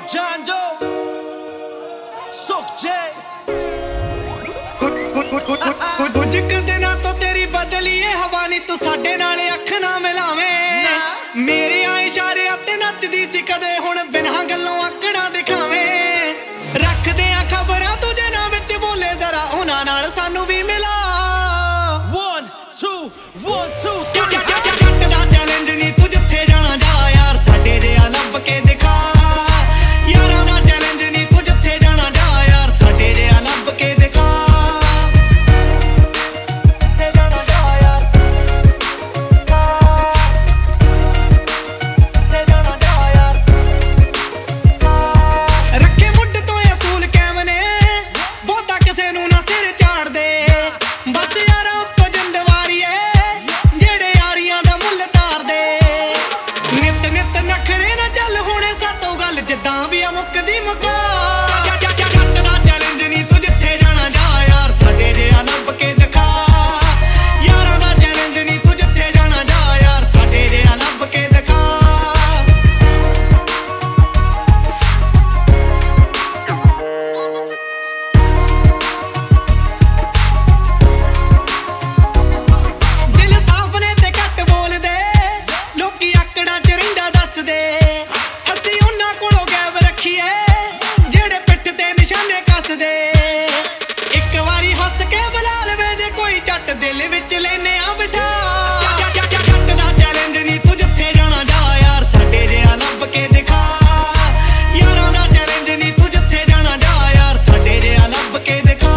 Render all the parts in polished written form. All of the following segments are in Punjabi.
John Doe, Sook J। ਕੁਝ ਕੁ ਦਿਨਾਂ ਤੋਂ ਤੇਰੀ ਬਦਲੀ ਏ ਹਵਾ ਨੀ ਤੂੰ ਸਾਡੇ ਨਾਲ ਅੱਖ ਨਾ ਮਿਲਾਵੇਂ। ਮੇਰੇ ਇਸ਼ਾਰਿਆਂ ਤੇ ਨੱਚਦੀ ਸੀ ਕਦੇ ਹੁਣ ਬਿਨਾਂ ਗੱਲੋਂ ਆਕੜਾਂ ਦਿਖਾਵੇਂ। ਰੱਖਦੇ ਆ ਖਬਰਾਂ ਤੂੰ ਜਿਹਨਾਂ ਵਿੱਚ ਬੋਲੇ ਜ਼ਰਾ ਉਹਨਾਂ ਨਾਲ ਸਾਨੂੰ ਵੀ ਮਿਲਾ। 1 2 1 2 ਜੱਟ ਦਾ ਚੈਲੰਜ ਨੀ ਤੂੰ ਜਿੱਥੇ ਜਾਣਾ ਜਾ ਯਾਰ ਸਾਡੇ ਜਿਹਾ ਲੱਭ ਕੇ ਦਿਖਾ। ਯਾਰਾਂ ਦਾ ਚੈਲੰਜ ਨੀ ਤੂੰ ਜਿੱਥੇ ਜਾਣਾ ਜਾ ਯਾਰ ਸਾਡੇ ਜਿਹਾ ਲੱਭ ਕੇ ਦਿਖਾ। ਰੱਖੇ ਮੁੱਢ ਤੋਂ ਅਸੂਲ ਕਾਇਮ ਨੇ ਬਹੁਤਾ ਕਿਸੇ ਨੂੰ ਨਾ ਸਿਰ ਝਾੜਦੇ। ਬਸ ਯਾਰਾਂ ਉੱਤੋਂ ਜਿੰਦਵਾਰੀ ਏ ਜਿਹੜੇ ਯਾਰੀਆਂ ਦਾ ਮੁੱਲ ਤਾਰਦੇ। ਨਿੱਤ ਨਿੱਤ ਨਖਰੇ ਨਾ ਚੱਲ ਹੋਣੇ ਸਾਤੋਂ ਗੱਲ ਜਿੱਦਾਂ ਵੀ ਆ ਮੁੱਕਦੀ ਮੁਕਾ। ਜੱਟ ਦਾ ਚੈਲੰਜ ਨੀ ਤੂੰ ਜਿੱਥੇ ਜਾਣਾ ਜਾ ਯਾਰ ਸਾਡੇ ਜਿਹਾ ਲੱਭ ਕੇ ਦਿਖਾ। ਯਾਰਾਂ ਦਾ ਚੈਲੰਜ ਨੀ ਤੂੰ ਜਿੱਥੇ ਜਾਣਾ ਜਾ ਯਾਰ ਸਾਡੇ ਜਿਹਾ ਲੱਭ ਕੇ ਦਿਖਾ। ਦਿਲ ਸਾਫ਼ ਨੇ ਤੇ ਘੱਟ ਬੋਲਦੇ ਲੋਕੀ ਆਕੜਾਂ 'ਚ ਰਹਿੰਦਾ ਦੱਸਦੇ। ਅਸੀਂ ਉਹਨਾਂ ਕੋਲੋਂ ਗੈਬ ਰੱਖੀਏ ਜਿਹੜੇ ਪਿੱਠ ਤੇ ਨਿਸ਼ਾਨੇ ਕੱਸਦੇ। ਇੱਕ ਵਾਰੀ ਹੱਸ ਕੇ ਬੁਲਾ ਲਵੇ ਜੇ ਕੋਈ ਝੱਟ ਦਿਲ ਵਿੱਚ ਲੈਨੇ ਆ ਬਿਠਾ। ਜੱਟ ਦਾ ਚੈਲੰਜ ਨੀ ਤੂੰ ਜਿੱਥੇ ਜਾਣਾ ਜਾ ਯਾਰ ਸਾਡੇ ਜਿਹਾ ਲੱਭ ਕੇ ਦਿਖਾ। ਯਾਰਾਂ ਦਾ ਚੈਲੰਜ ਨੀ ਤੂੰ ਜਿੱਥੇ ਜਾਣਾ ਜਾ ਯਾਰ ਸਾਡੇ ਜਿਹਾ ਲੱਭ ਕੇ ਦਿਖਾ।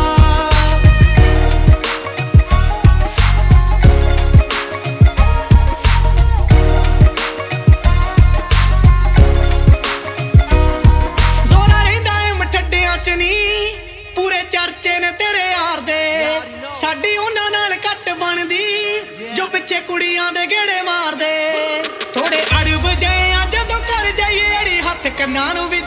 ਜ਼ੋਰਾ ਰਹਿੰਦਾ ਏ ਮਠੱਡਿਆਂ 'ਚ ਨੀ ਪੂਰੇ ਚਰਚੇ ਨੇ ਤੇਰੇ ਯਾਰ ਦੇ। ਸਾਡੀ ਉਹਨਾਂ ਨਾਲ ਘੱਟ ਬਣਦੀ ਜੋ ਪਿੱਛੇ ਕੁੜੀਆਂ ਦੇ ਗੇੜੇ ਮਾਰਦੇ। ਥੋੜੇ ਅੜਬ ਜੇ ਆ ਜਦੋਂ ਕਰ ਜਾਈਏ ਅੜੀ ਹੱਥ ਕੰਨਾਂ ਨੂੰ ਵੀ